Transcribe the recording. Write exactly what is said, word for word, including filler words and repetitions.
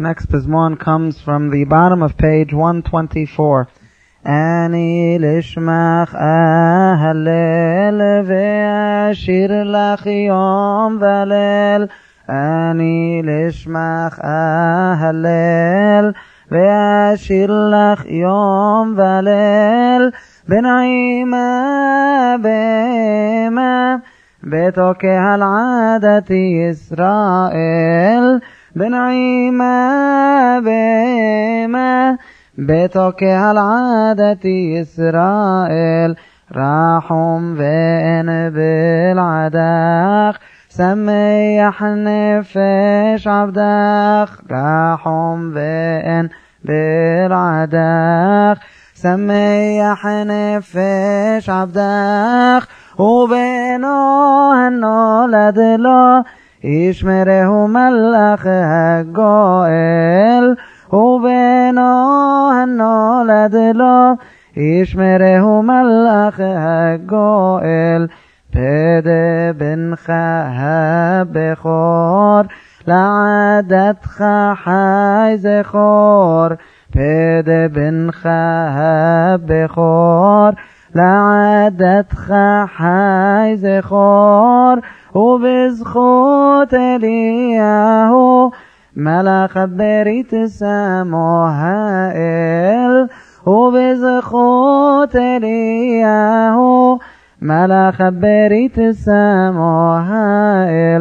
next pizmon comes from the bottom of page one twenty-four. Ani lishmach ahalel ve'ashir lach yom v'alel. Ani lishmach ahalel ve'ashir lach yom v'alel. بنعيمة بما بتوكها العادة إسرائيل. بنعيمة بما بتوكها العادة إسرائيل. راحم بين بالعداق سميح نفش عبداق. راحم بين بالعداق سميح نفش عبداق. وبينه النولد له يشمره ملأخ الجوئل. وبينه النولد له يشمره ملأخ الجوئل. بده بنخ بخور لعادتخ حي زخور. بده بنخ بخور لعادتخ حي زخور. وبزخوت إلياهو ملأخ بريت سموهائل. وبزخوت إلياهو ملأخ بريت سموهائل.